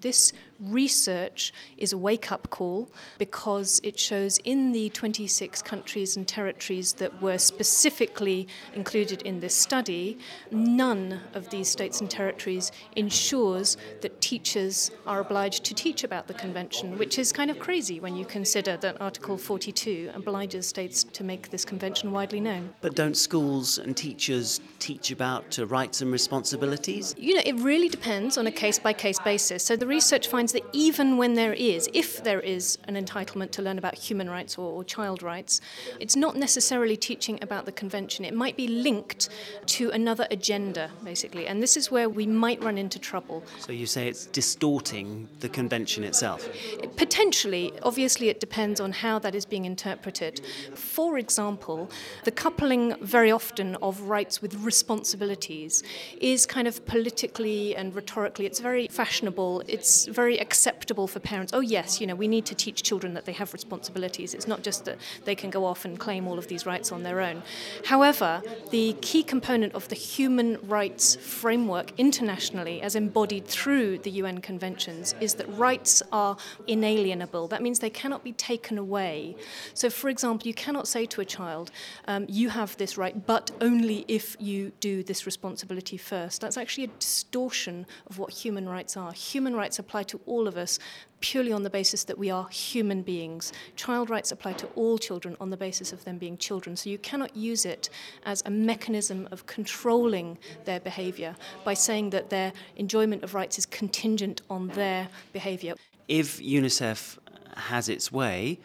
this research is a wake-up call because it shows in the 26 countries and territories that were specifically included in this study, none of these states and territories ensures that teachers are obliged to teach about the Convention, which is kind of crazy when you consider that Article 42 obliges states to make this Convention widely known. But don't schools and teachers teach about rights and responsibilities? It really depends on a case-by-case basis. So the research finds that even when if there is an entitlement to learn about human rights or child rights, it's not necessarily teaching about the Convention. It might be linked to another agenda, basically, and this is where we might run into trouble. So you say it's distorting the Convention itself? Potentially. Obviously, it depends on how that is being interpreted. For example, the coupling very often of rights with responsibilities is kind of politically and rhetorically, it's very fashionable, it's very acceptable for parents. Oh yes, we need to teach children that they have responsibilities. It's not just that they can go off and claim all of these rights on their own. However, the key component of the human rights framework internationally, as embodied through the UN conventions, is that rights are inalienable. That means they cannot be taken away. So, for example, you cannot say to a child, you have this right, but only if you do this responsibility first. That's actually a distortion of what human rights are. Human rights apply to all of us purely on the basis that we are human beings. Child rights apply to all children on the basis of them being children. So you cannot use it as a mechanism of controlling their behaviour by saying that their enjoyment of rights is contingent on their behaviour. If UNICEF has its way,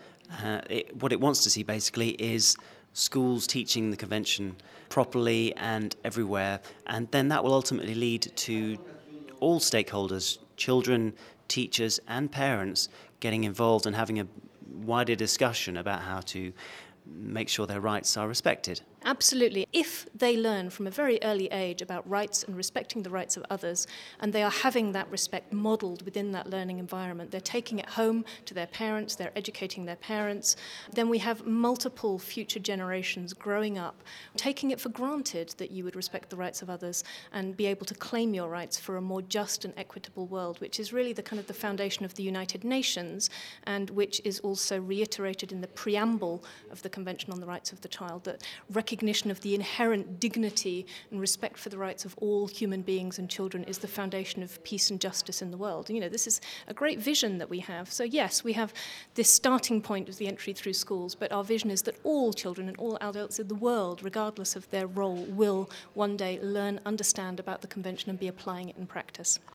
what it wants to see basically is schools teaching the Convention properly and everywhere, and then that will ultimately lead to all stakeholders, children, teachers and parents getting involved and having a wider discussion about how to make sure their rights are respected. Absolutely. If they learn from a very early age about rights and respecting the rights of others, and they are having that respect modelled within that learning environment, they're taking it home to their parents, they're educating their parents, then we have multiple future generations growing up, taking it for granted that you would respect the rights of others and be able to claim your rights for a more just and equitable world, which is really the foundation of the United Nations, and which is also reiterated in the preamble of the Convention on the Rights of the Child, that recognition of the inherent dignity and respect for the rights of all human beings and children is the foundation of peace and justice in the world. This is a great vision that we have. So yes, we have this starting point as the entry through schools, but our vision is that all children and all adults in the world, regardless of their role, will one day learn, understand about the Convention and be applying it in practice.